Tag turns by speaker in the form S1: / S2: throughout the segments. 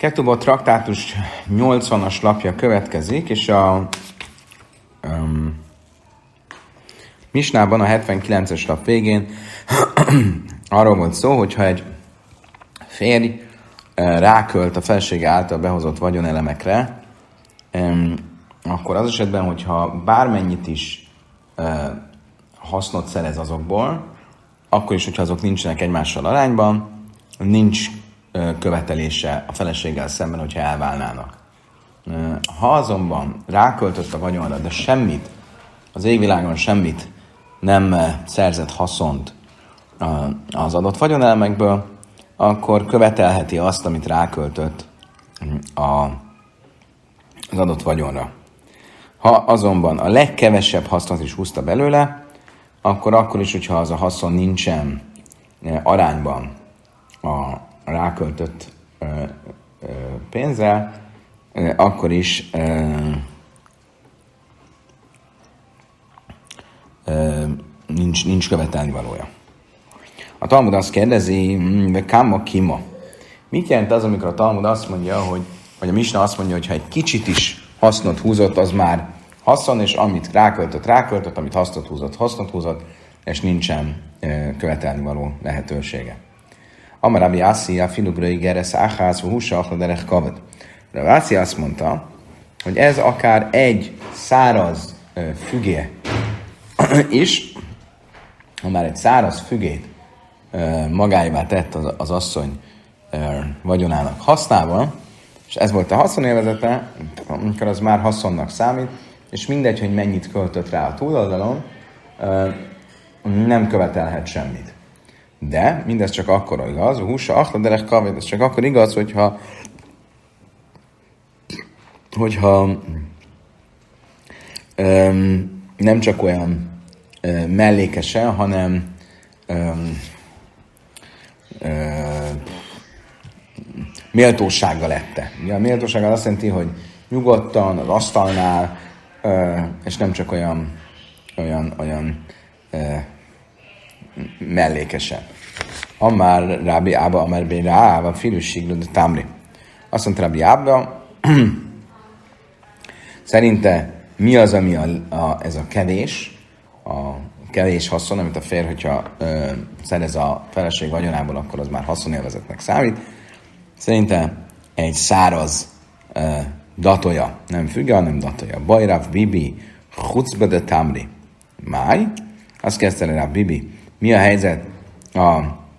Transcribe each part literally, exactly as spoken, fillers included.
S1: Ketubot traktátus nyolcvanas lapja következik, és a um, Misnában a hetvenkilences lap végén arról volt szó, hogyha egy férj uh, rákölt a felesége által behozott vagyonelemekre, um, akkor az esetben, hogyha bármennyit is uh, hasznot szerez azokból, akkor is, hogyha azok nincsenek egymással arányban, nincs uh, követelése a feleséggel szemben, hogyha elválnának. Uh, ha azonban ráköltött a vagyonra, de semmit, az égvilágon semmit nem uh, szerzett haszont uh, az adott vagyonelemekből, akkor követelheti azt, amit ráköltött a, az adott vagyonra. Ha azonban a legkevesebb hasznot is húzta belőle, akkor akkor is, hogyha az a haszon nincsen arányban a ráköltött ö, ö, pénzzel, ö, akkor is ö, ö, nincs, nincs követelni valója. A Talmud azt kérdezi, de káma kima. Mit jelent az, amikor a Talmud azt mondja, hogy, vagy a Misna azt mondja, hogy ha egy kicsit is hasznot húzott, az már haszon, és amit ráköltött, ráköltött, amit hasznot húzott, hasznot húzott, és nincsen e, követelni való lehetősége. Amar Rabbi Assi, a filubrai geresz áház, húsa, ahladerech kavad. Rabbi Assi azt mondta, hogy ez akár egy száraz e, fügé is, ha már egy száraz fügét e, magáévá tett az, az asszony e, vagyonának hasznával, és ez volt a haszonélvezete, amikor az már haszonnak számít, és mindegy, hogy mennyit költött rá a túloldalon, nem követelhet semmit. De mindez csak akkor igaz, a húsa, ahladerech kaved, ez csak akkor igaz, hogyha hogyha um, nem csak olyan um, mellékesen, hanem um, um, méltósággal lette. Ja, a méltósággal azt jelenti, hogy nyugodtan, az asztalnál, uh, és nem csak olyan olyan, olyan uh, mellékesen. Amár Rabbi Abba, amár Bé Ráva, filőségről, de támri. Azt mondta Rabbi Abba, szerinte mi az, ami a, a, ez a kevés, a kevés haszon, amit a férj, hogyha uh, szerez a feleség vagyonából, akkor az már haszonélvezetnek számít. Szerinte egy száraz uh, datoja, nem függe, hanem datoja. Bajrav, bibi, chucba de tamri. Máj? Azt kezdte rá, bibi. Mi a helyzet a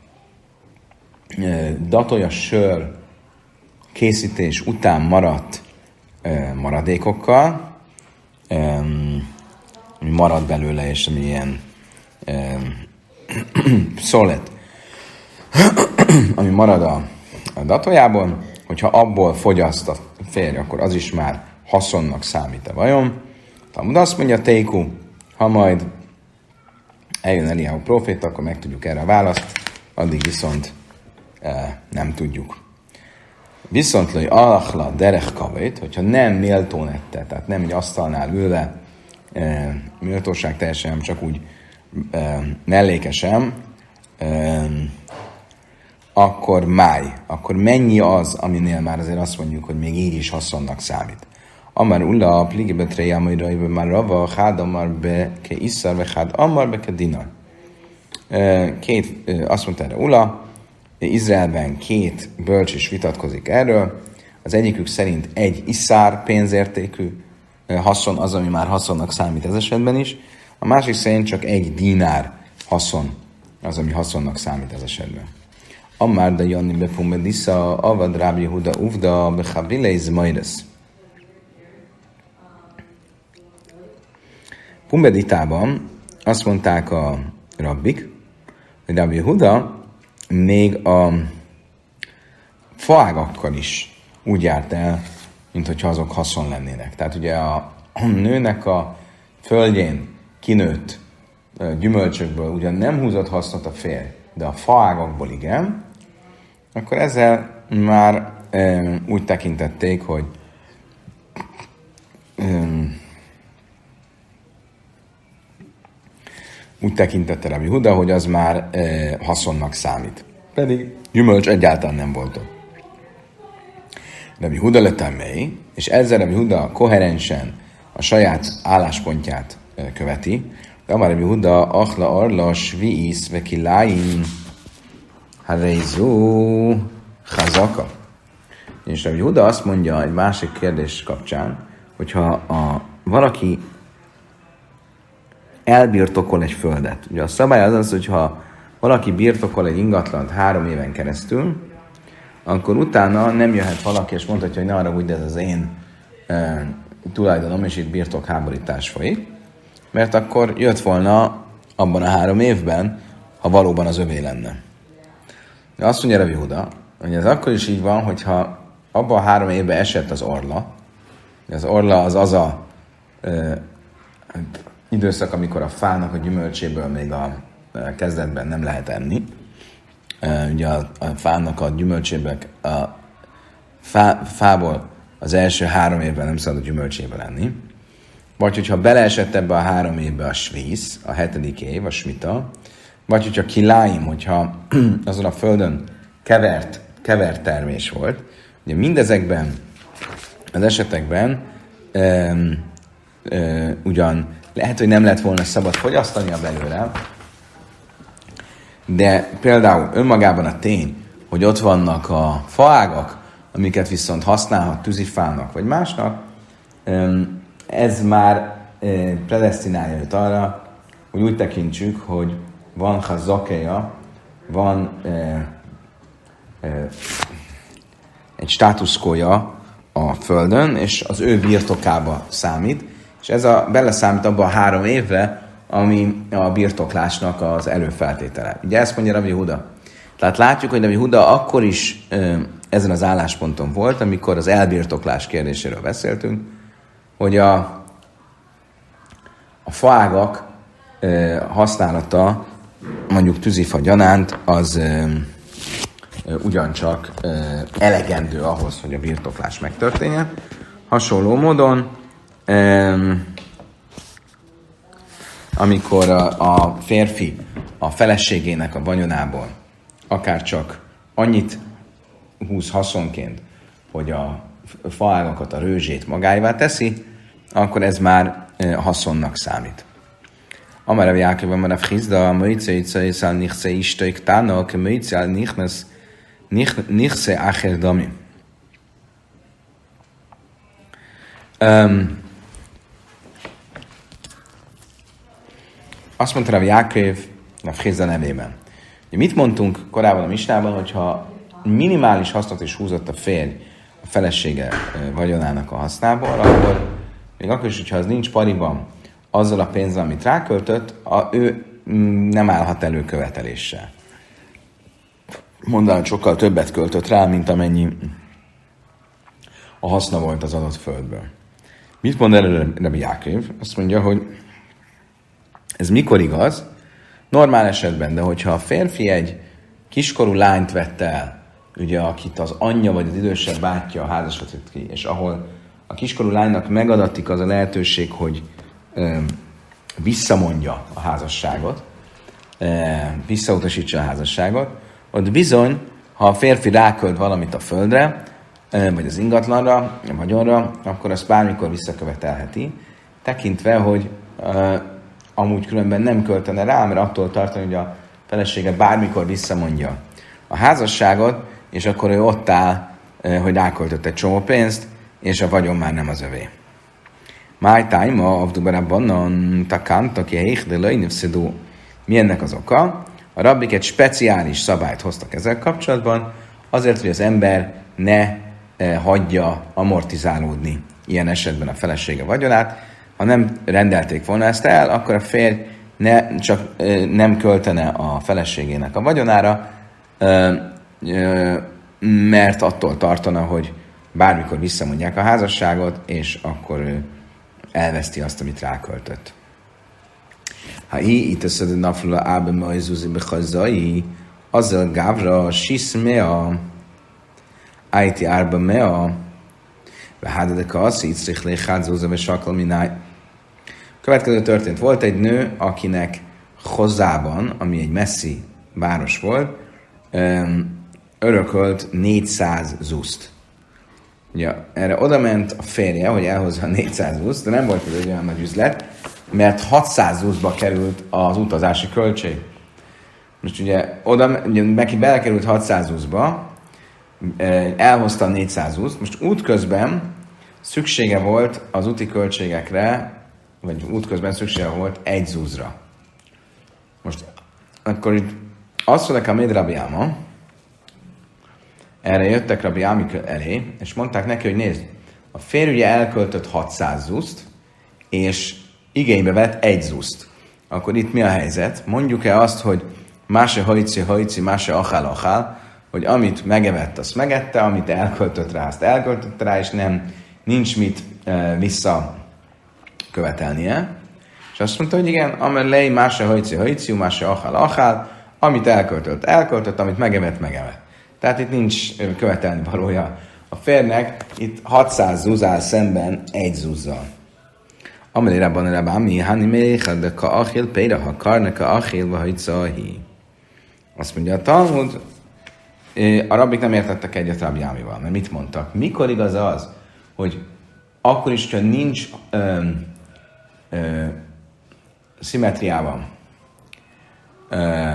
S1: uh, datoja sör készítés után maradt uh, maradékokkal, um, ami marad belőle, és ami ilyen um, szolet, ami marad a a datójában, hogyha abból fogyaszt a férj, akkor az is már haszonnak számít a vajon. Talmud azt mondja, Teiku, ha majd eljön Eliáhu próféta, akkor megtudjuk erre a választ, addig viszont e, nem tudjuk. Viszont lőj alachla derech kavét, hogyha nem méltón ette, tehát nem egy asztalnál ülve, e, méltóság teljesen, csak úgy e, mellékesen, e, akkor máj, akkor mennyi az, aminél már azért azt mondjuk, hogy még így is haszonnak számít. Amar ulla a pligibetre jámairai már rava, hád amar be ke iszar, ve hád amar be ke dinar. Két, azt mondta erre ulla, Izraelben két bölcs is vitatkozik erről. Az egyikük szerint egy iszár pénzértékű haszon az, ami már haszonnak számít ez esetben is. A másik szerint csak egy dinár haszon az, ami haszonnak számít ez esetben. Amár de Janni bepumbedisza, avad Rabbi Yehuda uvda bechavilei zmajres. Pumbeditában azt mondták a rabbik, hogy Rabbi Yehuda még a faágakkal is úgy járt el, mint hogyha azok haszon lennének. Tehát ugye a nőnek a földjén kinőtt gyümölcsökből ugyan nem húzott hasznot a férj, de a faágakból igen, akkor ezzel már e, úgy tekintették, hogy e, úgy tekintette Rabbi Yehuda, hogy az már e, haszonnak számít. Pedig gyümölcs egyáltalán nem volt ott. Rabbi Huda letemei, és ezzel Rabbi Huda koherensen a saját álláspontját követi. De amár Rabbi Huda achla arla sviis vekiláin harézú chazaka. És Rabbi Huda azt mondja egy másik kérdés kapcsán, hogyha a, valaki elbirtokol egy földet. Ugye a szabály az az, hogyha valaki birtokol egy ingatlant három éven keresztül, akkor utána nem jöhet valaki, és mondhatja, hogy ne arra úgy, de ez az én e, tulajdonom, és itt birtokháborítás folyik, mert akkor jött volna abban a három évben, ha valóban az övé lenne. De azt mondja Rabbi Huda, hogy ez akkor is így van, hogyha abban a három évben esett az orla, az orla az az a e, időszak, amikor a fának a gyümölcséből még a kezdetben nem lehet enni. Ugye a, a fának a gyümölcséből, a fá, fából az első három évben nem szabad a gyümölcséből enni. Vagy hogyha beleesett ebbe a három évbe a svísz, a hetedik év, a smita, vagy hogyha kiláim, hogyha azon a földön kevert, kevert termés volt. Ugye mindezekben az esetekben um, uh, ugyan lehet, hogy nem lett volna szabad fogyasztania belőle, de például önmagában a tény, hogy ott vannak a faágak, amiket viszont használhat tűzifának vagy másnak, ez már predesztinálja őt arra, hogy úgy tekintsük, hogy van hazakeja, van egy státuszkója a földön, és az ő birtokába számít, és ez a, beleszámít abba a három évre, ami a birtoklásnak az előfeltétele. Ugye ezt mondja Rabbi Huda. Tehát látjuk, hogy Rabbi Huda akkor is ö, ezen az állásponton volt, amikor az elbirtoklás kérdéséről beszéltünk, hogy a, a faágak ö, használata mondjuk tűzifa gyanánt, az ö, ö, ugyancsak ö, elegendő ahhoz, hogy a birtoklás megtörténjen. Hasonló módon ö, amikor a, a férfi a feleségének a vagyonából akár csak annyit húz haszonként, hogy a faágakat, a rőzsét magáévá teszi, akkor ez már haszonnak számít. Amara Jákob, amara Frizda, Moice Itzaiszal Nichse Istoik Tának, Moice Nichmes Nichse Acher Dami. Um, Azt mondta Rav Jákob a Frizda nevében. Mit mondtunk korábban a misnában, hogyha minimális hasznot is húzott a férj a felesége vagyonának a hasznából, akkor még akkor is, hogyha az nincs pariban azzal a pénzzel, amit ráköltött, a, ő nem állhat elő követeléssel. Mondanám, sokkal többet költött rá, mint amennyi a haszna volt az adott földből. Mit mond előre Rabbi Jákob? Azt mondja, hogy ez mikor igaz? Normál esetben, de hogyha a férfi egy kiskorú lányt vett el, ugye, akit az anyja vagy az idősebb bátyja házasodott ki, és ahol a kiskorú lánynak megadatik az a lehetőség, hogy ö, visszamondja a házasságot, ö, visszautasítsa a házasságot, ott bizony, ha a férfi rákölt valamit a földre, ö, vagy az ingatlanra, a vagyonra, akkor azt bármikor visszakövetelheti, tekintve, hogy ö, amúgy különben nem költene rá, mert attól tartani, hogy a felesége bármikor visszamondja a házasságot, és akkor ő ott áll, hogy ráköltött egy csomó pénzt, és a vagyon már nem az övé. Máj tájma, avdubarabbanon takanta ki heich de lejnövszedó. Mi ennek az oka? A rabbik egy speciális szabályt hoztak ezzel kapcsolatban, azért, hogy az ember ne hagyja amortizálódni ilyen esetben a felesége vagyonát. Ha nem rendelték volna ezt el, akkor a férj ne, csak nem költene a feleségének a vagyonára, mert attól tartana, hogy bármikor visszamondják a házasságot, és akkor ő elveszti azt, amit ráköltött. Ha így itt összed a naflula ábe majzuzi behazai, azzal gávra siszmea, ájti árba mea, behádadeka azt, így szichlé hádzóza ve sakal mináj. Következő történt. Volt egy nő, akinek Hozában, ami egy messzi város volt, örökölt négyszáz zuszt. Ugye erre oda ment a férje, hogy elhozza a négyszáz uszt, de nem volt ez egy olyan nagy üzlet, mert hatszáz uszba került az utazási költség. Most ugye oda, ugye neki belekerült hatszáz uszba, elhozta a négyszáz uszt, most útközben szüksége volt az úti költségekre, vagy útközben szüksége volt egy zuzra. Most akkor itt azt mondják a Rabbi Áma, erre jöttek Rabbi Ámi elé, és mondták neki, hogy nézd, a férj ugye elköltött hatszáz zuszt, és igénybe vett egy zuszt. Akkor itt mi a helyzet? Mondjuk-e azt, hogy máse hajci, hajci, máse achál, achál, hogy amit megevett, azt megette, amit elköltött rá, azt elköltött rá, és nem, nincs mit e, visszakövetelnie. És azt mondta, hogy igen, amelé máse hajci, hajci, máse achál, achál, amit elköltött, elköltött, amit megevett, megevett. Tehát itt nincs követelni valója a férnek, itt hatszáz zuzál szemben egy zuzzal. Amelé rabban rabámi, hani méléchad, de ka achil, péra, ha karne, ka achil, vagy zahi. Azt mondja a Talmud, a rabbik nem értettek egyet Rabbi Ámival, mert mit mondtak? Mikor igaz az, hogy akkor is, ha nincs ö, ö, szimmetriában, ö,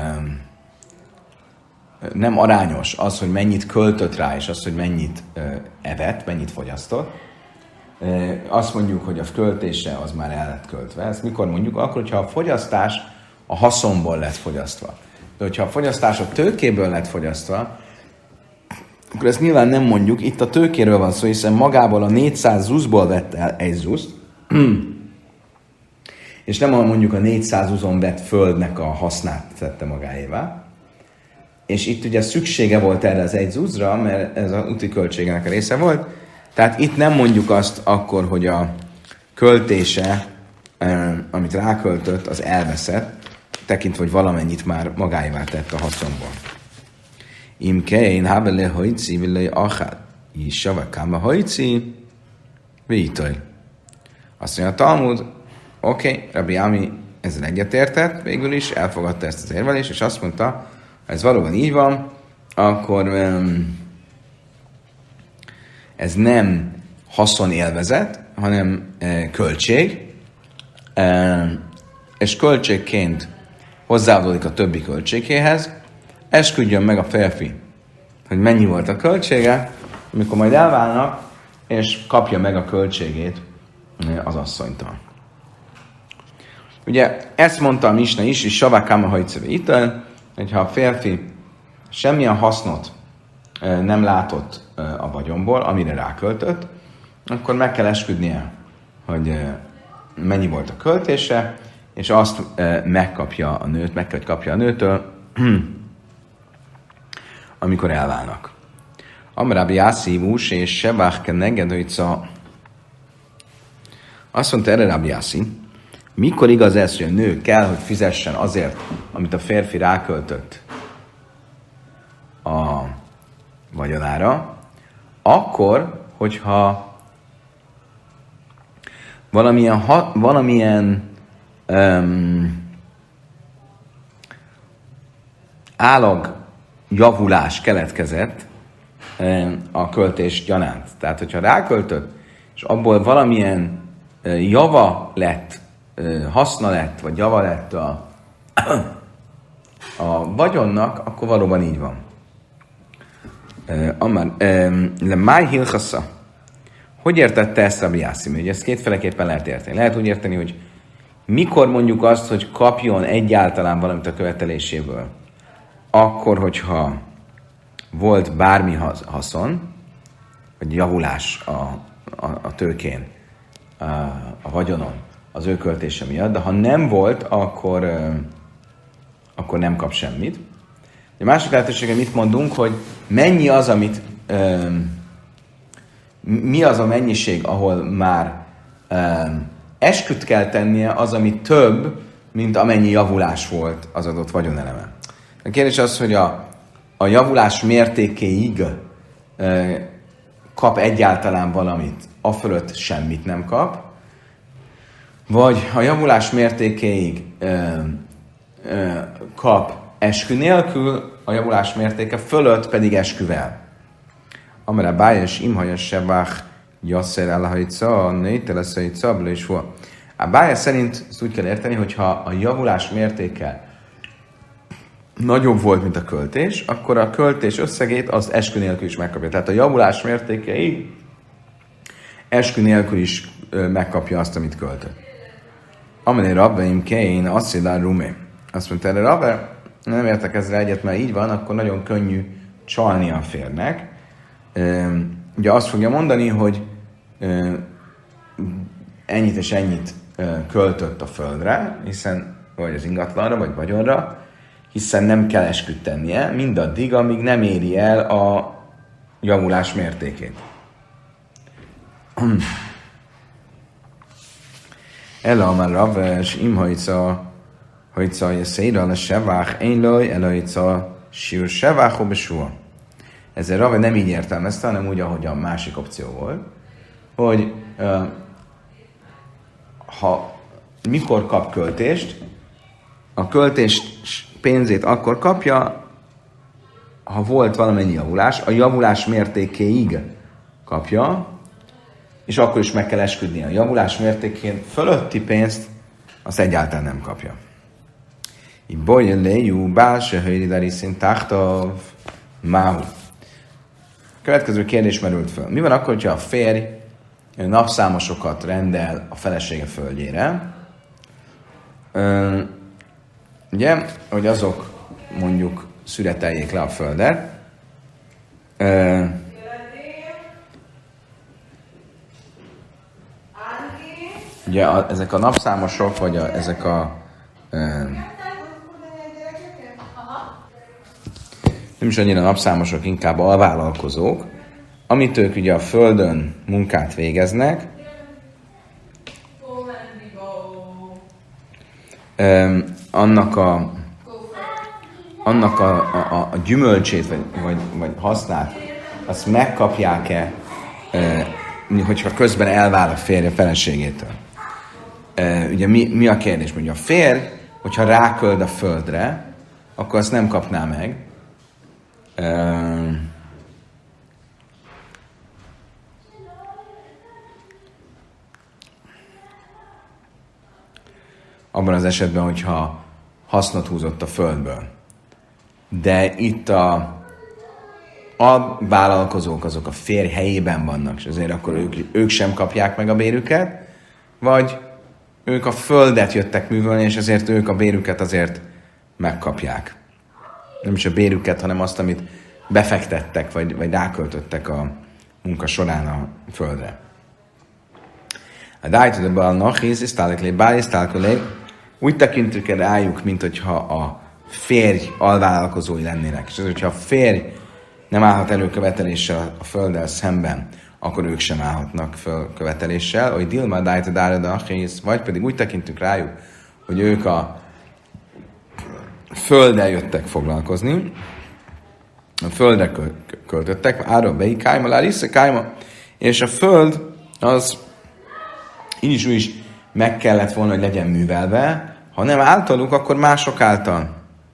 S1: nem arányos az, hogy mennyit költött rá, és az, hogy mennyit ö, evett, mennyit fogyasztott. Ö, azt mondjuk, hogy a költése az már el lett költve. Ezt mikor mondjuk? Akkor, hogyha a fogyasztás a haszonból lett fogyasztva. De hogyha a fogyasztás a tőkéből lett fogyasztva, akkor ezt nyilván nem mondjuk. Itt a tőkéről van szó, hiszen magából a négyszáz zuszból vett el egy zuszt, és nem mondjuk a négyszáz uzon vett földnek a hasznát tette magáévá. És itt ugye szüksége volt erre az egy zuzra, mert ez az úti költségenek a része volt. Tehát itt nem mondjuk azt akkor, hogy a költése, amit ráköltött, az elveszett, tekintve, hogy valamennyit már magáévá tett a haszonból. Imkein, hábele hajci, vile achad, isava káma hajci, víjtoj. Azt mondja a Talmud, oké, okay, Rabbi Ámi ezzel egyetértett, végül is elfogadta ezt az érvelést, és azt mondta, ha ez valóban így van, akkor um, ez nem haszonélvezet, hanem uh, költség, uh, és költségként hozzáadódik a többi költségéhez, esküdjön meg a férfi, hogy mennyi volt a költsége, amikor majd elválnak, és kapja meg a költségét az asszonytól. Ugye ezt mondta a Misna is, és savakáma hajtszöve ital, hogyha a férfi semmilyen hasznot nem látott a vagyonból, amire ráköltött, akkor meg kell esküdnie, hogy mennyi volt a költése, és azt megkapja a nőt, meg kell, hogy kapja a nőtől, amikor elválnak. Amrábi Jászívus és Sebach Kenegedojca azt mondta erre Rabbi Yassi, mikor igaz ez, hogy a nő kell, hogy fizessen azért, amit a férfi ráköltött a vagyonára, akkor, hogyha valamilyen, ha, valamilyen um, állag javulás keletkezett um, a költés gyanánt. Tehát, hogyha ráköltött, és abból valamilyen uh, java lett, uh, haszna lett, vagy java lett a, a vagyonnak, akkor valóban így van. Uh, Le máj hilchassa. Hogy értette ezt Rabbi Yassi? Ugye ezt kétféleképpen lehet érteni. Lehet úgy érteni, hogy mikor mondjuk azt, hogy kapjon egyáltalán valamit a követeléséből, akkor, hogyha volt bármi haszon, vagy javulás a, a, a tőkén, a, a vagyonon, az ő költése miatt, de ha nem volt, akkor, uh, akkor nem kap semmit. A másik lehetősége mit mondunk, hogy mennyi az, amit um, mi az a mennyiség, ahol már um, esküt kell tennie, az, ami több, mint amennyi javulás volt az adott vagyoneleme. A kérdés az, hogy a, a javulás mértékéig uh, kap egyáltalán valamit, a fölött semmit nem kap, vagy a javulás mértékéig uh, uh, kap eskü nélkül, a javulás mértéke fölött pedig esküvel. amire bájes imhajas sevach jasszer elhajtsa, nételeszajtsa, bele is volt. A bája szerint ezt úgy kell érteni, hogyha a javulás mértéke nagyobb volt, mint a költés, akkor a költés összegét az eskü nélkül is megkapja. Tehát a javulás mértékeig eskü nélkül is megkapja azt, amit költött. Amennyi rabbeim kein, asszilár rumé. Azt mondta erre rabbe, nem értek ezzel egyet, mert így van, akkor nagyon könnyű csalni a férnek. Ugye azt fogja mondani, hogy ennyit és ennyit költött a földre, hiszen, vagy az ingatlanra, vagy vagyonra, hiszen nem kell esküt tennie, mindaddig, amíg nem éri el a javulás mértékét. Ela már raves imhajca, hajca jeszeira le sevach, én loj, elajca sír sevach, obesua. Ezért Rave nem így értelmezte, hanem úgy, ahogy a másik opció volt, hogy uh, ha mikor kap költést, a költés pénzét akkor kapja, ha volt valamennyi javulás, a javulás mértékéig kapja, és akkor is meg kell esküdni. A javulás mértékén fölötti pénzt azt egyáltalán nem kapja. Így bolyen lejú, bálse höjridari szint táhtav, máhu. Következő kérdés merült föl. Mi van akkor, hogyha a férj napszámosokat rendel a felesége földjére? Ö, ugye, hogy azok mondjuk szüreteljék le a földet. Ö, ugye a, ezek a napszámosok, vagy a, ezek a ö, nem is annyira napszámosok, inkább alvállalkozók, amit ők ugye a földön munkát végeznek, um, annak a annak a, a, a gyümölcsét, vagy, vagy, vagy hasznát, azt megkapják-e, uh, hogyha közben elvál a férj a feleségétől. Uh, ugye mi, mi a kérdés? Mondja, a férj, hogyha ráköld a földre, akkor azt nem kapná meg. Uh, abban az esetben, hogyha hasznot húzott a földből. De itt a, a vállalkozók azok a férj helyében vannak, és azért akkor ők, ők sem kapják meg a bérüket, vagy ők a földet jöttek művelni, és ezért ők a bérüket azért megkapják. Nem is a bérüket, hanem azt, amit befektettek, vagy, vagy ráköltöttek a munka során a földre. A dájtudaba a nachiz, isztálek bál, isztálkolé, úgy tekintünk el rájuk, mint hogyha a férj alvállalkozói lennének. És az, hogyha a férj nem állhat elő követeléssel a földdel szemben, akkor ők sem állhatnak föl követeléssel, hogy dilma dájtudára nachiz, vagy pedig úgy tekintünk rájuk, hogy ők a földdel jöttek foglalkozni, a földre költöttek, ára bei kájma, lárisze kájma, és a föld az így is úgy is meg kellett volna, hogy legyen művelve, ha nem általuk, akkor mások által.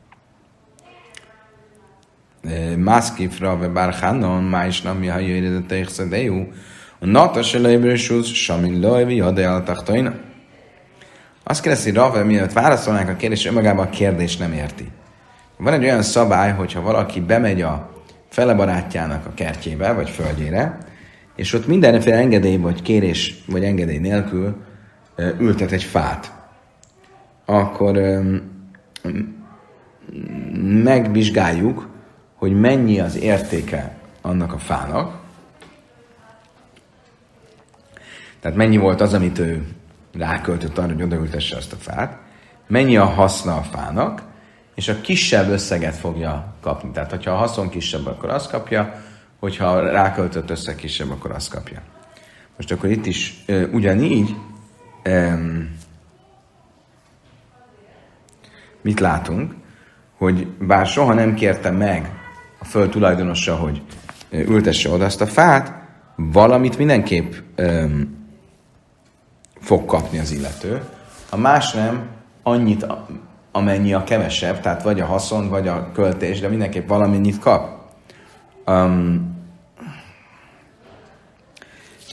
S1: Mászkifra, ve bárhánon, májsnam, mi ha jöjjön, de tekszedejű, a nata se lejbrősúz, sami lajvi, jade altaktaina. Azt kérdezi Rave, mielőtt válaszolnánk a kérdés, önmagában a kérdés nem érti. Van egy olyan szabály, hogyha valaki bemegy a fele barátjának a kertjébe, vagy földjére, és ott mindenféle engedély, vagy kérés, vagy engedély nélkül ültet egy fát, akkor megvizsgáljuk, hogy mennyi az értéke annak a fának. Tehát mennyi volt az, amit ő ráköltött arra, hogy odaültesse azt a fát, mennyi a haszna a fának, és a kisebb összeget fogja kapni. Tehát, hogyha a haszon kisebb, akkor azt kapja, hogyha a ráköltött összeg kisebb, akkor azt kapja. Most akkor itt is e, ugyanígy e, mit látunk, hogy bár soha nem kérte meg a föld tulajdonosa, hogy ültesse oda azt a fát, valamit mindenképp e, fog kapni az illető. A más nem, annyit, amennyi a kevesebb, tehát vagy a haszon, vagy a költés, de mindenképp valamennyit kap. Um,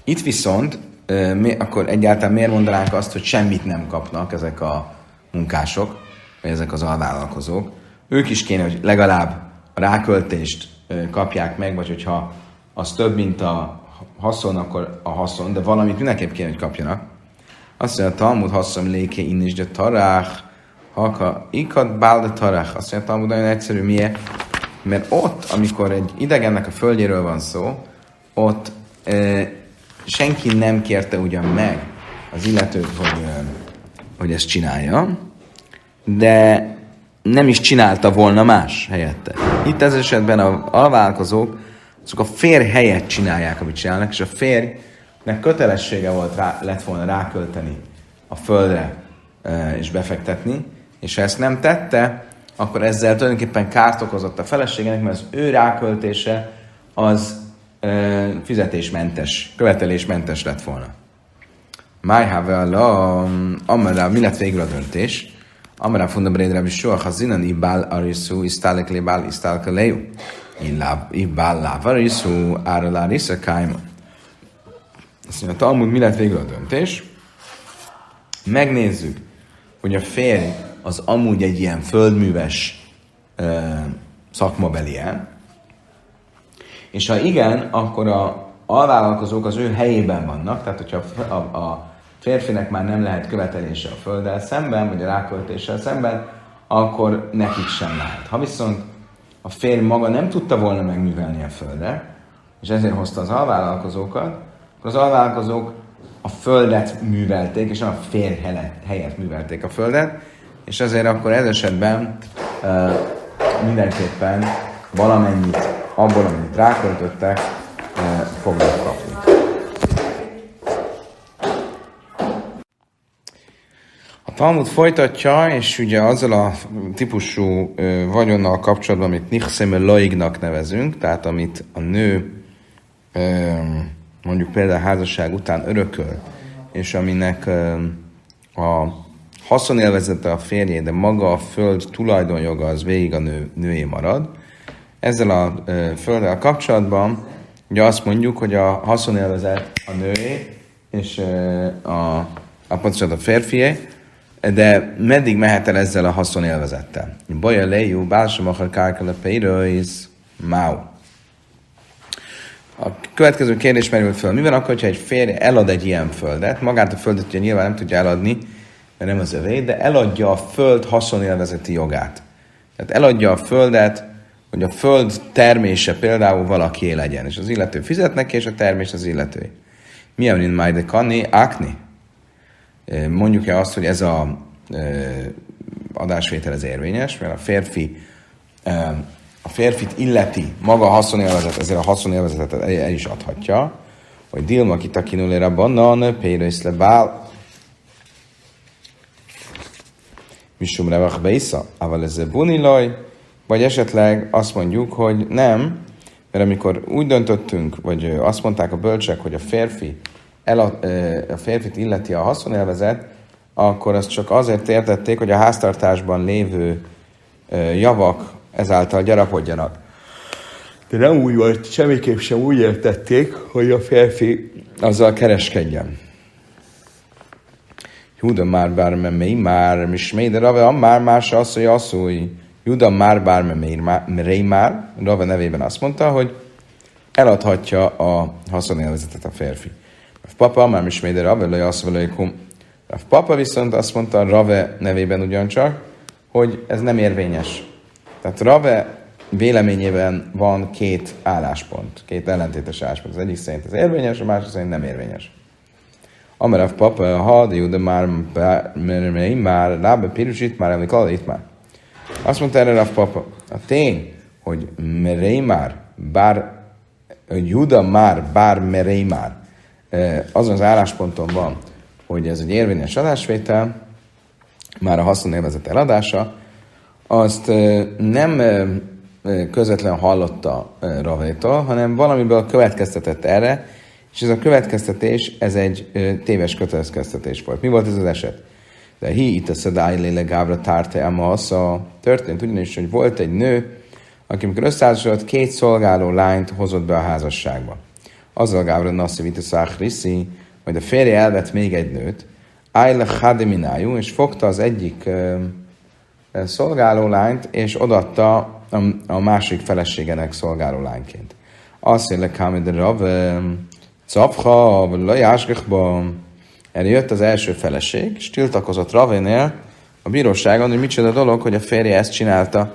S1: Itt viszont mi, akkor egyáltalán miért mondanánk azt, hogy semmit nem kapnak ezek a munkások, vagy ezek az alvállalkozók. Ők is kéne, hogy legalább a ráköltést kapják meg, vagy hogyha az több, mint a haszon, akkor a haszon, de valamit mindenképp kéne, hogy kapjanak. Azt mondja, a Talmud haszom léké innis de tarách, haka ikat bálda tarách. Azt mondja, a Talmud nagyon egyszerű, miért? Mert ott, amikor egy idegennek a földjéről van szó, ott e, senki nem kérte ugyan meg az illetőt, hogy, e, hogy ezt csinálja, de nem is csinálta volna más helyette. Itt ez esetben a alvállalkozók azok a férj helyett csinálják, amit csinálnak, és a férjnek kötelessége volt rá, lett volna rákölteni a földre e, és befektetni, és ha ezt nem tette, akkor ezzel tulajdonképpen kárt okozott a feleségének, mert az ő ráköltése az e, fizetésmentes, követelésmentes lett volna. Májhável Amara, mi lett végül a döntés? Amara funda brédre is soha, ha zinan ibál ariszú, isztálek lébál, isztálka lejú. Ibál lávariszú, áralá risza kájma. Azt mondja, Talmud, mi lett végül a döntés? Megnézzük, hogy a férj az amúgy egy ilyen földműves ö, szakmabelien, és ha igen, akkor a alvállalkozók az ő helyében vannak, tehát hogyha a, a férfinek már nem lehet követelése a földdel szemben, vagy a ráköltéssel szemben, akkor nekik sem lehet. Ha viszont a férj maga nem tudta volna megművelni a földre, és ezért hozta az alvállalkozókat, akkor az alvállalkozók a földet művelték, és nem a férj helyett művelték a földet, és ezért akkor ez esetben uh, mindenképpen valamennyit abból, amit ráköltöttek, uh, fognak kapni. A Talmud folytatja, és ugye azzal a típusú uh, vagyonnal kapcsolatban, amit nichszeme laignak nevezünk, tehát amit a nő uh, mondjuk például a házasság után örököl, és aminek uh, a haszonélvezete a férjé, de maga a föld tulajdonjoga az végig a nő, nőé marad. Ezzel a e, földdel kapcsolatban ugye azt mondjuk, hogy a haszonélvezet a nőé, és e, a, a pontosan a férfié, de meddig mehet el ezzel a haszonélvezettel? Baja lejú, bálsam akar kárkele peirőiz, máu. A következő kérdés merül föl. Mi van akkor, hogyha egy férj elad egy ilyen földet? Magát a földet ugye nyilván nem tudja eladni, mert nem az övé, de eladja a föld haszonélvezeti jogát. Tehát eladja a földet, hogy a föld termése például valakié legyen, és az illető fizet neki, és a termés az illetői. Mi a mint majd kanni, akni? Mondjuk-e azt, hogy ez a e, adásvétel ez érvényes, mert a férfi e, a férfit illeti maga a haszonélvezet, ezért a haszonélvezetet el, el is adhatja, hogy Dilma kitakinulére bannan, pérősz le bál, Misum revach beisza, ával ez bunilaj, vagy esetleg azt mondjuk, hogy nem, mert amikor úgy döntöttünk, vagy azt mondták a bölcsek, hogy a férfi elad, a férfit illeti a haszonélvezet, akkor azt csak azért értették, hogy a háztartásban lévő javak ezáltal gyarapodjanak. De nem úgy volt, semmiképp sem úgy értették, hogy a férfi azzal kereskedjen. Juda már bár memei már, mismé, de Rave már más asszony asszony. Juda már bár memei már, Rave nevében azt mondta, hogy eladhatja a haszonélvezetet a férfi. A papa már mismé, de Rave lej asszony. A papa viszont azt mondta Rave nevében ugyancsak, hogy ez nem érvényes. Tehát Rave véleményében van két álláspont, két ellentétes álláspont. Az egyik szerint ez érvényes, a másik szerint nem érvényes. Amarav papa, ha de Juda már meremei már, rábe pirusít már, emlik alá itt már. Azt mondta erre Rav papa, a tény, hogy merei már, bár, Juda már, bár merei már, azon az állásponton van, hogy ez egy érvényes adásvétel, már a haszonélvezet eladása, azt nem közvetlen hallotta Ravétól, hanem valamiből következtetett erre, és ez a következtetés, ez egy téves következtetés volt. Mi volt ez az eset? De hi itt a szadály léle gábra tárte a történt ugyanis, hogy volt egy nő, aki amikor összeházasodott, két szolgáló lányt hozott be a házasságba. azzal Gábra Nassi Vituszák Riszi, majd a férje elvett még egy nőt, Ájle Hademinájú, és fogta az egyik uh, szolgálólányt, és odatta a, a másik feleségenek szolgálólányként. Azt mondja, Kámid Rav, Capha, vagy Lajásgekba, erre jött az első feleség, és tiltakozott Ravénél a bíróságon, hogy micsoda dolog, hogy a férje ezt csinálta.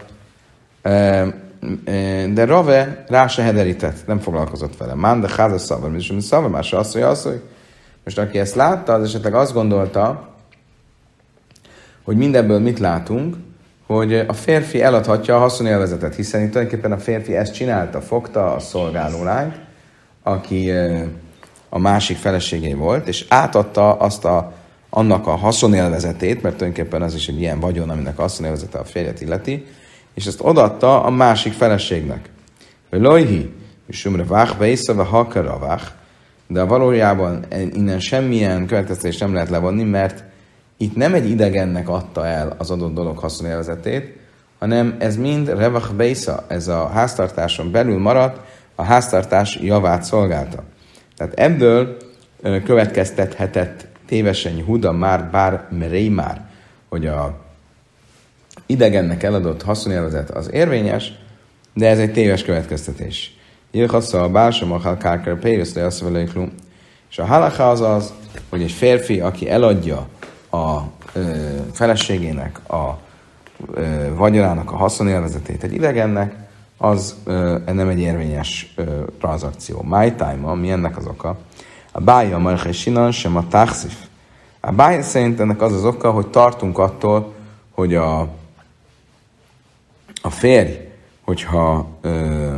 S1: De Rave rá se hederített, nem foglalkozott vele. Mánda háza szavar, és mint szavar, más azt mondja, azt, hogy most aki ezt látta, az esetleg azt gondolta, hogy mindebből mit látunk, hogy a férfi eladhatja a haszonélvezetet, hiszen itt tulajdonképpen a férfi ezt csinálta, fogta a szolgálólányt, aki a másik feleségé volt, és átadta azt a, annak a haszonélvezetét, mert tulajdonképpen az is egy ilyen vagyon, aminek a haszonélvezete a férjet illeti, és ezt odaadta a másik feleségnek. Lojhi, és umre vach beisza, hakara vach, de valójában innen semmilyen következtetést nem lehet levonni, mert itt nem egy idegennek adta el az adott dolog haszonélvezetét, hanem ez mind revach beisza, ez a háztartáson belül maradt, a háztartás javát szolgálta. Tehát ebből következtethetett tévesen Huda már bár merei már, hogy a idegennek eladott haszonélvezet az érvényes, de ez egy téves következtetés. Írhassza a bársam a kárkár pérészre azt velőklum. És a halaká az az, hogy egy férfi, aki eladja a ö, feleségének, a ö, vagyonának a haszonélvezetét egy idegennek, az ö, nem egy érvényes ö, tranzakció. My time, mi ennek az oka? A bája marhe sinan sem a táxif. A bája szerint ennek az az oka, hogy tartunk attól, hogy a, a férj, hogyha ö,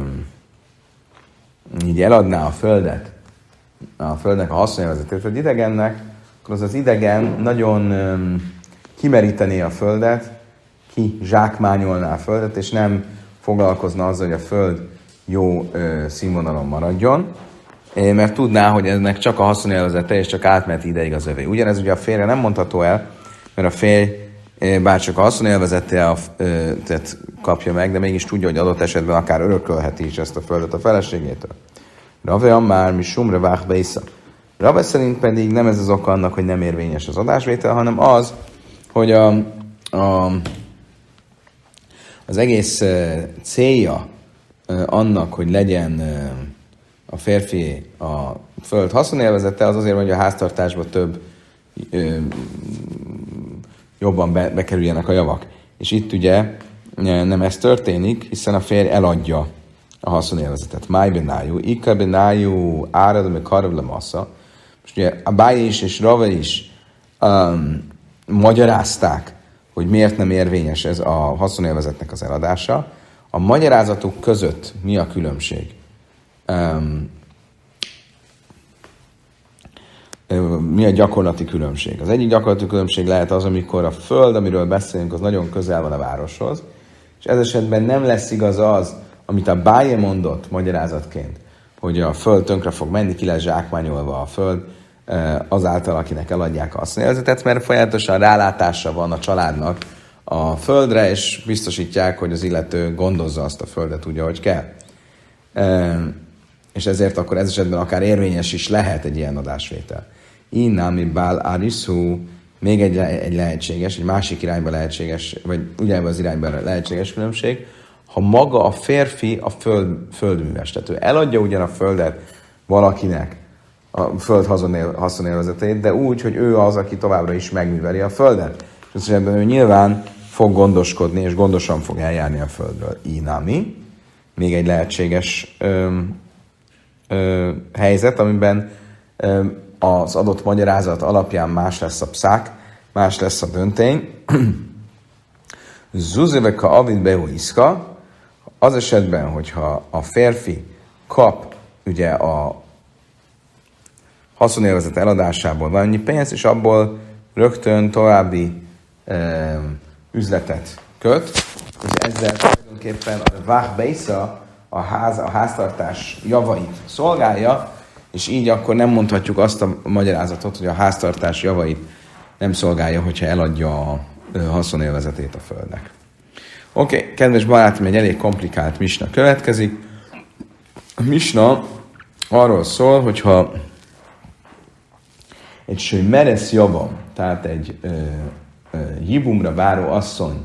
S1: így eladná a földet, a földnek a haszonélvezetét egy idegennek, akkor az az idegen nagyon ö, kimerítené a földet, ki zsákmányolná a földet, és nem foglalkozna azzal, hogy a föld jó ö, színvonalon maradjon, mert tudná, hogy ennek csak a haszonélvezete, és csak átmeneti ideig az övé. Ugyanez ugye a férje nem mondható el, mert a férj bár csak a haszonélvezetet kapja meg, de mégis tudja, hogy adott esetben akár örökölheti is ezt a földet a feleségétől. Rave már mi sumre vách beisza. Rave szerint pedig nem ez az oka annak, hogy nem érvényes az adásvétel, hanem az, hogy a, a, az egész célja annak, hogy legyen a férfi a föld haszonélvezete, az azért, hogy a háztartásba több jobban be, bekerüljenek a javak. És itt ugye nem ez történik, hiszen a férj eladja a haszonélvezetet. Máj benájú, ikka benájú, árad, meg karvle massza. Most ugye a Báj is és Rave is um, magyarázták, hogy miért nem érvényes ez a haszonélvezetnek az eladása. A magyarázatuk között mi a különbség? Um, mi a gyakorlati különbség? Az egyik gyakorlati különbség lehet az, amikor a föld, amiről beszélünk, az nagyon közel van a városhoz, és ez esetben nem lesz igaz az, amit a Báje mondott magyarázatként, hogy a föld tönkre fog menni, ki lesz zsákmányolva a föld azáltal, akinek eladják a haszonélvezetet, mert folyamatosan rálátása van a családnak a földre, és biztosítják, hogy az illető gondozza azt a földet úgy, ahogy kell. És ezért akkor ez esetben akár érvényes is lehet egy ilyen adásvétel. Innami bál arisu, még egy, egy lehetséges, egy másik irányba lehetséges, vagy ugyanebben az irányban lehetséges különbség, ha maga a férfi a föld, földműves, tehát ő eladja ugyan a földet valakinek, a föld haszonélvezetét, de úgy, hogy ő az, aki továbbra is megműveli a földet. És ebben ő nyilván fog gondoskodni, és gondosan fog eljárni a földről. Inami, még egy lehetséges ö, ö, helyzet, amiben ö, az adott magyarázat alapján más lesz a pszák, más lesz a döntény. Zuzeveka avid behuiszka, az esetben, hogyha a férfi kap ugye a haszonélvezet eladásából valami pénzt, és abból rögtön további e, üzletet köt, és ezzel tulajdonképpen a vách beisza a, ház, a háztartás javait szolgálja, és így akkor nem mondhatjuk azt a magyarázatot, hogy a háztartás javait nem szolgálja, hogyha eladja a haszonélvezetét a földnek. Oké, okay, kedves barátom, egy elég komplikált misna következik. A misna arról szól, hogyha egy meresz javam, tehát egy ö, ö, jibumra váró asszony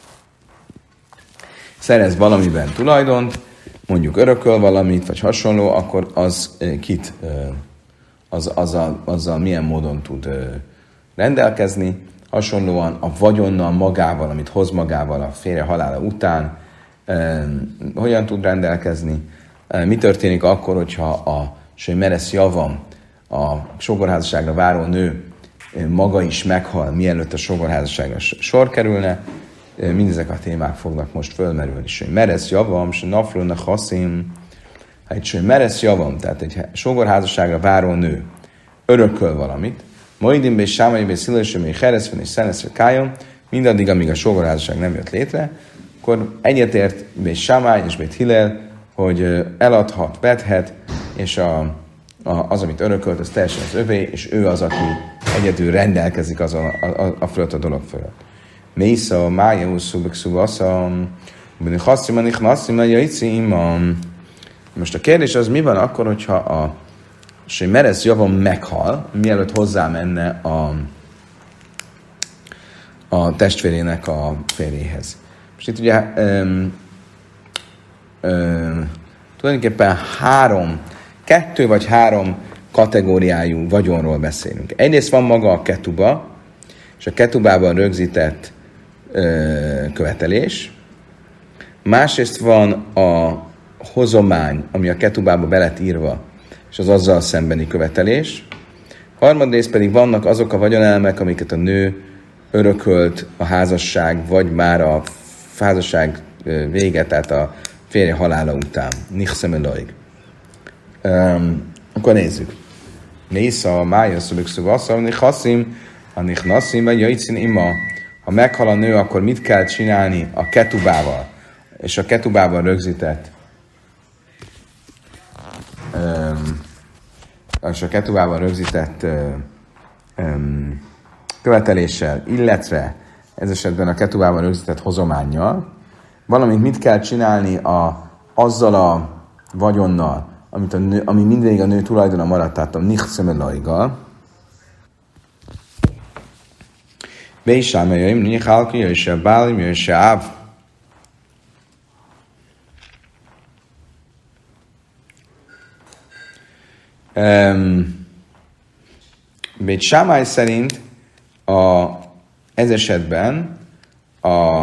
S1: szerez valamiben tulajdont, mondjuk örököl valamit, vagy hasonló, akkor az ö, kit, ö, az, azzal, azzal milyen módon tud ö, rendelkezni. Hasonlóan a vagyonnal magával, amit hoz magával a férje halála után, ö, hogyan tud rendelkezni. Ö, mi történik akkor, hogyha a meresz javam, a sógorházasságra váró nő maga is meghal, mielőtt a sógorházasságra sor kerülne. Mindezek a témák fognak most fölmerülni. Hogy meresz javam, és naflóna haszim, ha egy meresz javam, tehát egy sógorházasságra váró nő örököl valamit, majdimbe és sámaibe és szilősöm és hereszfen és szeneszve kájon, mindaddig, amíg a sógorházasság nem jött létre, akkor egyetért Bét Sámály és Bét Hillel, hogy eladhat, vethet, és a az, amit örökölt, az teljesen az övé, és ő az, aki egyedül rendelkezik azon a, a, a fölött a dolog fölött. Mésza, mája, uszubik, szuvaszam, bűnök hasszima, nik nasszima, jajci, imam. Most a kérdés az, mi van akkor, hogyha a meresz javam meghal, mielőtt hozzámenne a, a testvérének a férjéhez. Most itt ugye um, um, tulajdonképpen három Kettő vagy három kategóriájú vagyonról beszélünk. Egyrészt van maga a ketuba, és a ketubában rögzített ö, követelés. Másrészt van a hozomány, ami a ketubába be lett írva, és az azzal szembeni követelés. Harmadrészt pedig vannak azok a vagyonelemek, amiket a nő örökölt a házasság, vagy már a házasság vége, tehát a férje halála után. Nichszemeloig. Um, akkor nézzük. Nésza, mája, szubik, szuvaszam, nichaszim, a nichnasszim, vagy jajcin ima. Ha meghal a nő, akkor mit kell csinálni a ketubával? És a ketubával rögzített um, és a ketubával rögzített um, követeléssel, illetve ez esetben a ketubával rögzített hozománnyal, valamint mit kell csinálni a, azzal a vagyonnal, amit a nő, ami mindvégig a nő tulajdona maradt, tehát a nichszemelaigal. Beisámeljaim, nichálki, jöjjse bálim, jöjjse áv. Bét Sámály szerint a, ez esetben a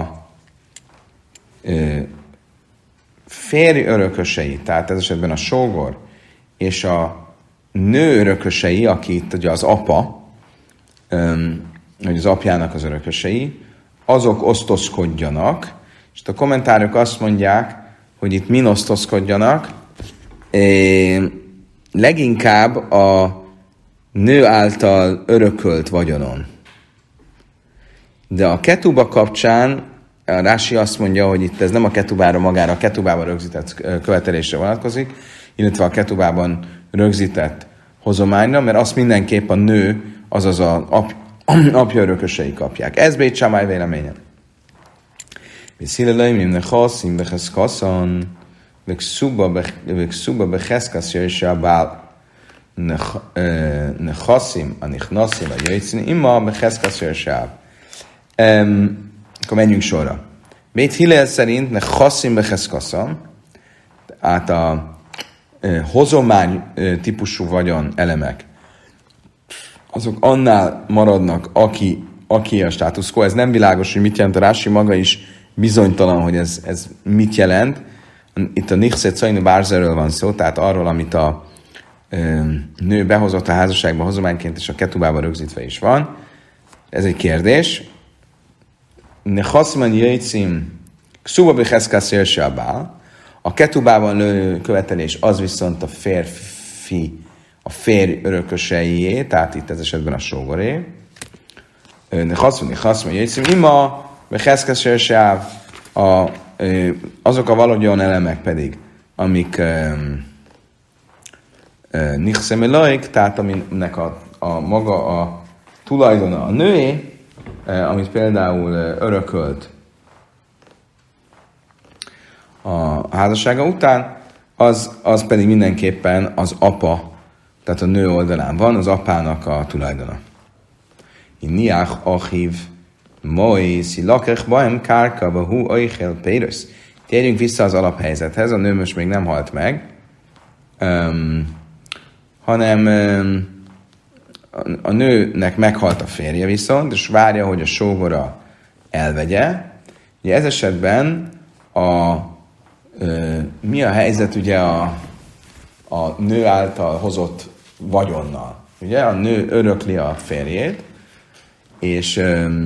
S1: e, férj örökösei, tehát ez esetben a sógor, és a nő örökösei, aki itt ugye az apa, vagy az apjának az örökösei, azok osztozkodjanak, és a kommentárok azt mondják, hogy itt min osztozkodjanak, leginkább a nő által örökölt vagyonon. De a ketuba kapcsán a Rási azt mondja, hogy itt ez nem a ketubára magára, a ketubában rögzített követelésre vonatkozik, illetve a ketubában rögzített hozományra, mert azt mindenképp a nő, azaz az ap, apja örökösei kapják. Ez Bét Sámály véleménye. Beszéleleim, imne chaszim, becheszkaszan, bekszuba becheszkaszja és a bál. Nechaszim, a nichnasszim, a jöjjtszín, imma becheszkaszja és a Akkor menjünk sorra. Bét Hillel szerint ne chaszim becheszkaszam, tehát a e, hozomány e, típusú vagyon elemek, azok annál maradnak, aki, aki a status quo. Ez nem világos, hogy mit jelent, a Rási maga is bizonytalan, hogy ez, ez mit jelent. Itt a Nichszet Szajnu Bárzerről van szó, tehát arról, amit a e, nő behozott a házasságba hozományként, és a ketubában rögzítve is van. Ez egy kérdés. Nechaszman jöjjtszim, kszuba becheszkász jöjjse a bál. A ketubában lő követelés az viszont a férfi, a férj örököseié, tehát itt ez esetben a sógoré. Nechaszman, nechaszman jöjjtszim, ima becheszkász jöjjse a azok a valógyan elemek pedig, amik nichszemeloik, tehát aminek a, a maga a tulajdona a nőé, amit például örökölt a házassága után, az, az pedig mindenképpen az apa, tehát a nő oldalán van, az apának a tulajdona. Niach achiv moiszi lakech baem kárka bahu oichel pérösz. Térjünk vissza az alaphelyzethez, a nő most még nem halt meg, um, hanem um, a, a nőnek meghalt a férje viszont, és várja, hogy a sógora elvegye. Ugye ez esetben a, uh, mi a helyzet ugye a, a nő által hozott vagyonnal? Ugye a nő örökli a férjét, és,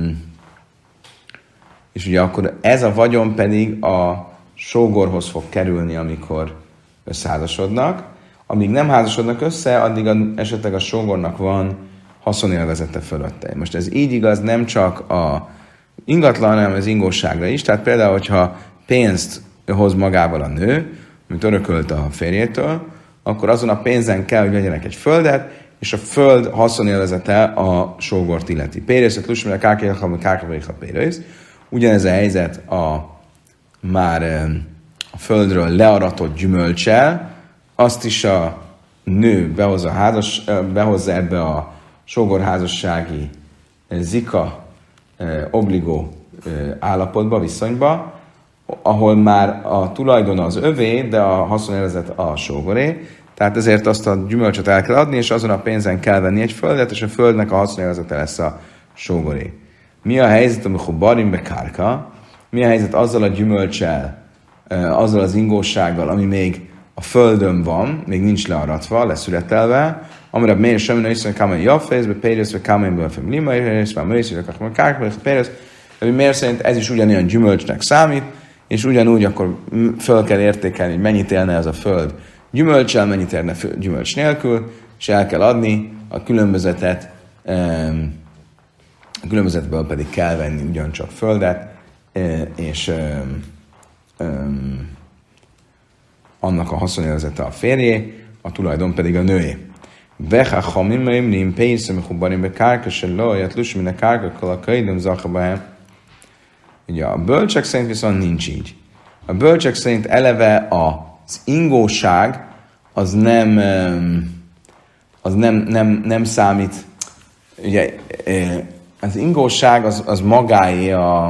S1: és ugye akkor ez a vagyon pedig a sógorhoz fog kerülni, amikor összeházasodnak. Amíg nem házasodnak össze, addig a, esetleg a sógornak van haszonélvezete fölötte. Most ez így igaz nem csak a ingatlan, hanem az ingóságra is. Tehát például, hogyha pénzt hoz magával a nő, amit örökölt a férjétől, akkor azon a pénzen kell, hogy vegyenek egy földet, és a föld haszonélvezete a sógort illeti. Pérészet, lusmire, kárkéjacham, kárkéjacham, pérész. Ugyanez a helyzet a már a földről learatott gyümölcsel, azt is a nő behozza, házas, behozza ebbe a sógorházassági zika obligó állapotba, viszonyba, ahol már a tulajdon az övé, de a haszonélvezet a sógoré. Tehát ezért azt a gyümölcsöt el kell adni, és azon a pénzen kell venni egy földet, és a földnek a haszonélvezete lesz a sógoré. Mi a helyzet, amikor barimbe kárka? Mi a helyzet azzal a gyümölccsel, azzal az ingósággal, ami még a földön van, még nincs learatva, leszületelve, amire miért semmi nem hiszem, hogy kámely jaffészbe, pérészbe, kámelyből fel lima, és már mérészbe, akkor kárka, pérész, de miért szerint ez is ugyanilyen gyümölcsnek számít, és ugyanúgy akkor föl kell értékelni, hogy mennyit élne ez a föld gyümölccsel, mennyit érne gyümölcs nélkül, és el kell adni a különbözetet, a különbözetből pedig kell venni ugyancsak földet, és annak a haszonélvezete a férjé, a tulajdon pedig a nőé. Vecha chamim imrim pénzem chubarim be kárka se lojat lusmine kárka kol a kaidum zachabahem. Ugye a bölcsek szerint viszont nincs így. A bölcsek szerint eleve az ingóság az nem, az nem, nem, nem számít. Ugye az ingóság az, az magáé a,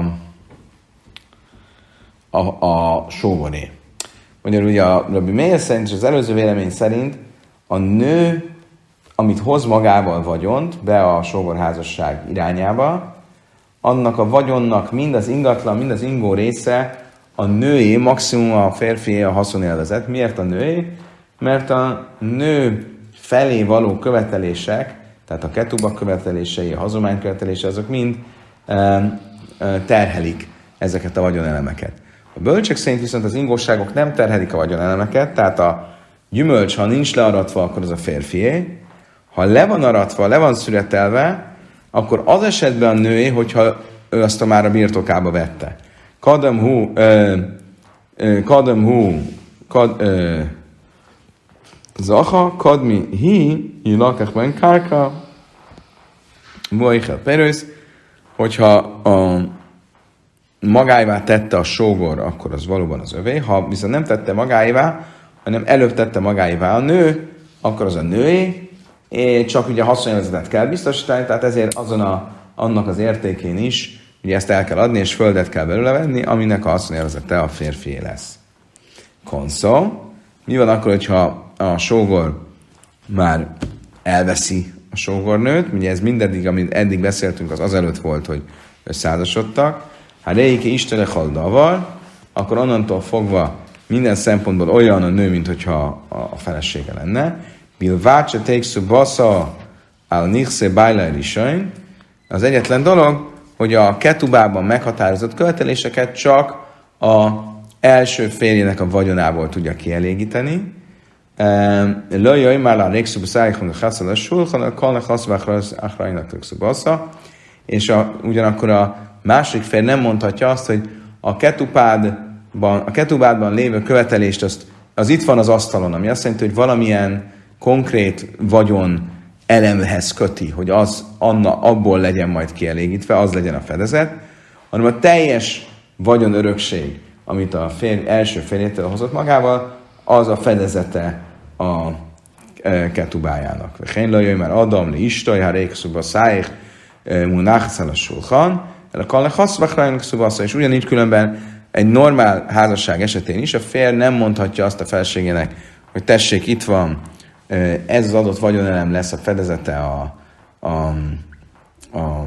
S1: a, a sógoré. Magyarul ugye a Rabbi Meir szerint és az előző vélemény szerint a nő, amit hoz magával vagyont be a sógorházasság irányába, annak a vagyonnak mind az ingatlan, mind az ingó része a nőé, maximum a férfié a haszonélvezet. Miért a nőé? Mert a nő felé való követelések, tehát a ketuba követelései, a hazomány követelései, azok mind e, e, terhelik ezeket a vagyonelemeket. A bölcsek szerint viszont az ingóságok nem terhelik a vagyonelemeket, tehát a gyümölcs, ha nincs learatva, akkor az a férfié. Ha le van aratva, le van szüretelve, akkor az esetben a nőé, hogyha ő azt a már a birtokába vette. Kadam hú, kadam hú, kad, ö, zaha, kadmi hi, hi lakachben kárka, muaichel perősz, hogyha a magáévá tette a sógor, akkor az valóban az övé. Ha viszont nem tette magáévá, hanem előbb tette magáévá a nő, akkor az a nőé, és csak ugye a haszonélvezetet kell biztosítani, tehát ezért azon a, annak az értékén is ugye ezt el kell adni, és földet kell belőle venni, aminek a haszonélvezete a férfié lesz. Konszó. Mi van akkor, hogyha a sógor már elveszi a sógornőt? Ugye ez mindeddig, amit eddig beszéltünk, az azelőtt volt, hogy összeházasodtak. Ha réiki istene haldavar, akkor onnantól fogva minden szempontból olyan a nő, mint hogyha a felesége lenne. Bilvácse tékszú basza al nichse bájla elisain. Az egyetlen dolog, hogy a ketubában meghatározott követeléseket csak a első férjének a vagyonából tudja kielégíteni. Lajjaj már a rékszú baszájkon a haszal a sulchan, a kalnak haszvákra az achrainak tékszú basza. És a, ugyanakkor a másik fér nem mondhatja azt, hogy a ketubádban, a ketubádban lévő követelést azt, az itt van az asztalon, ami azt jelenti, hogy valamilyen konkrét vagyon elemhez köti, hogy az anna, abból legyen majd kielégítve, az legyen a fedezet, hanem a teljes vagyon örökség, amit a férj, első férjétől hozott magával, az a fedezete a ketubájának. Vén lajjaj, mert Adam li istaj, ha rékszubba szájék, munachcel a sulchan, el a kalne haszvachrájnak szubasza, és ugyanígy különben egy normál házasság esetén is a férj nem mondhatja azt a feleségének, hogy tessék, itt van, ez az adott vagyonelem lesz a fedezete a, a, a,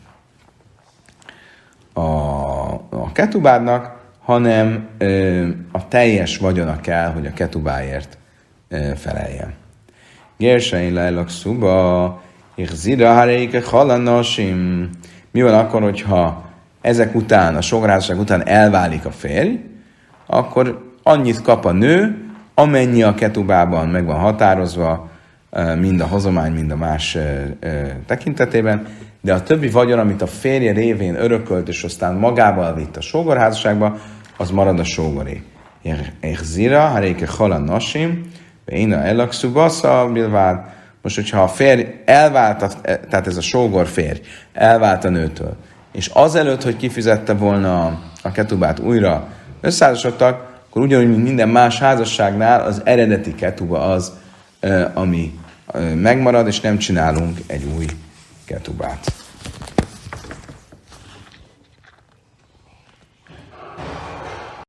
S1: a, a ketubádnak, hanem a teljes vagyona kell, hogy a ketubáért feleljen. Gérsein lejlak szuba, zira haréke halanasim. Mi van akkor, hogyha ezek után, a sógorházasság után elválik a férj, akkor annyit kap a nő, amennyi a ketubában meg van határozva, mind a hozomány, mind a más tekintetében, de a többi vagyon, amit a férje révén örökölt, és aztán magával vitt a sógorházasságba, az marad a sógoré. Zira haréke halanasim, én a elakszubasza, bilvád. Most, hogyha a férj elvált, tehát ez a sógor férj, elvált a nőtől, és azelőtt, hogy kifizette volna a ketubát újra összeházasodtak, akkor ugyanúgy, mint minden más házasságnál, az eredeti ketuba az, ami megmarad, és nem csinálunk egy új ketubát.